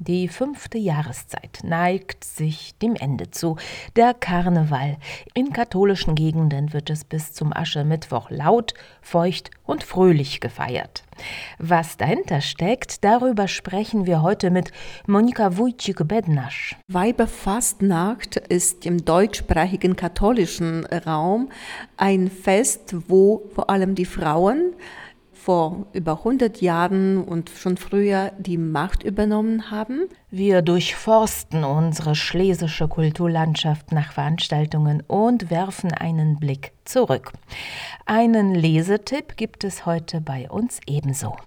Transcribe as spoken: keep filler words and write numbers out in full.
Die fünfte Jahreszeit neigt sich dem Ende zu, der Karneval. In katholischen Gegenden wird es bis zum Aschermittwoch laut, feucht und fröhlich gefeiert. Was dahinter steckt, darüber sprechen wir heute mit Monika Wójcik-Bednarz. Weiberfastnacht ist im deutschsprachigen katholischen Raum ein Fest, wo vor allem die Frauen vor über hundert Jahren und schon früher die Macht übernommen haben. Wir durchforsten unsere schlesische Kulturlandschaft nach Veranstaltungen und werfen einen Blick zurück. Einen Lesetipp gibt es heute bei uns ebenso.